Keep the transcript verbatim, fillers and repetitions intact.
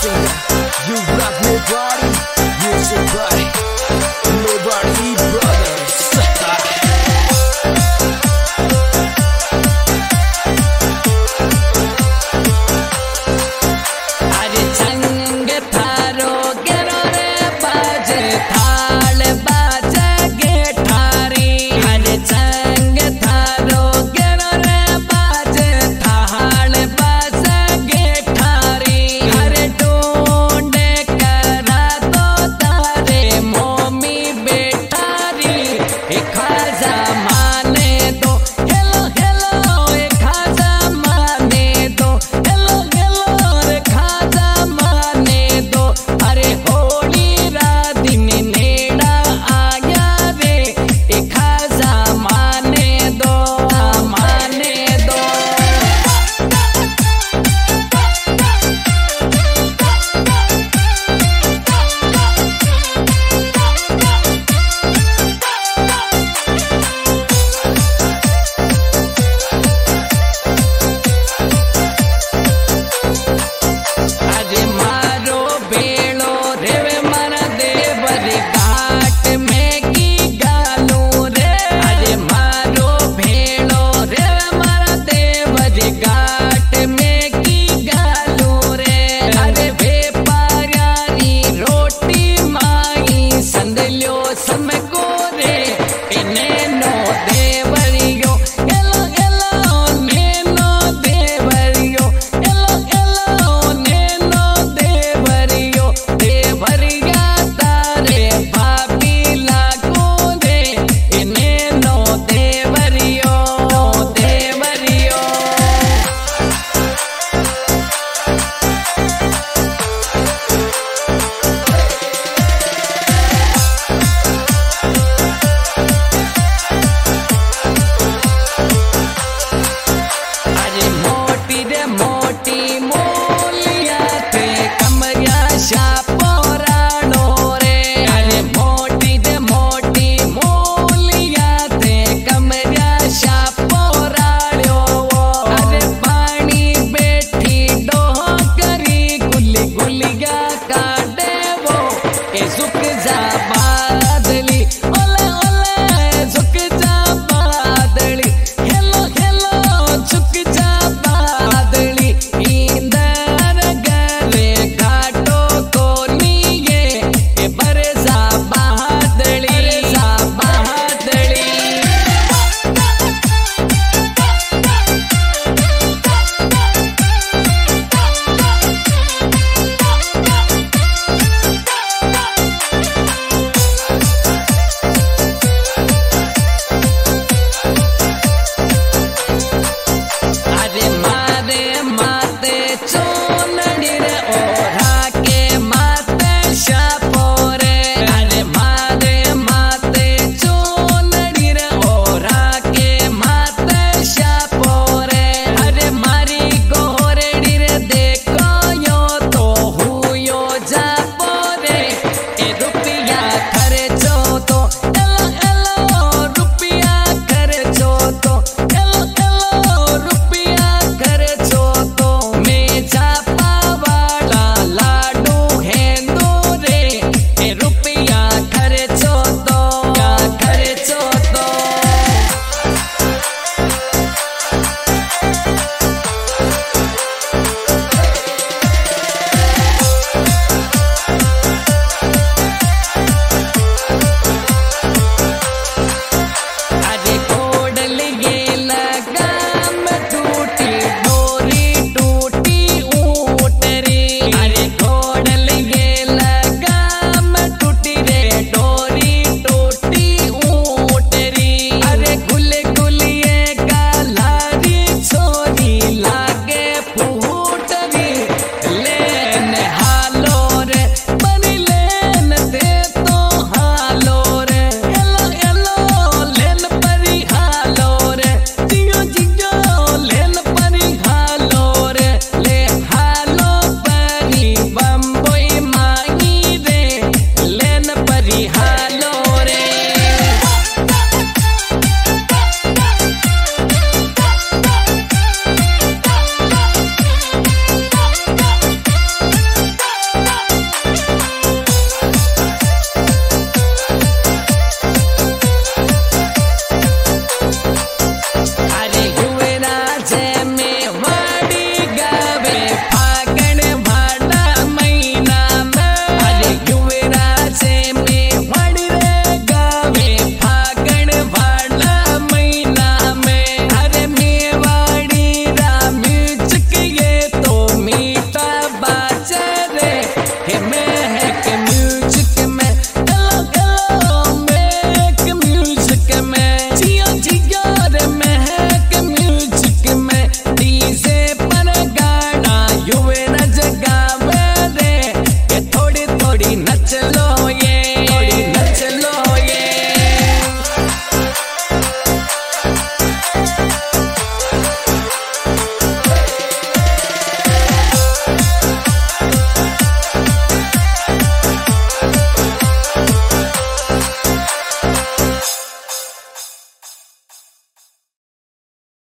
singer. You rock me body, music body, nobody brothers. अरे संग थारो गेरो रे बाजे थाल बाजे गेठारी। अरे संग थारो गेरो रे बाजे थाल बाजे गेठारी। अरे ढूंढे करा दो तारे मोमी बेटारी। एक खाजा माने दो हेलो हेलो, एक खाजा माने दो हेलो हेलो रे खाजा माने दो। अरे होली रा दिन नेड़ा आया रे, एक खाजा माने दो माने दो। अरे मारो बेड़ो रेवे मर देवर घाट में।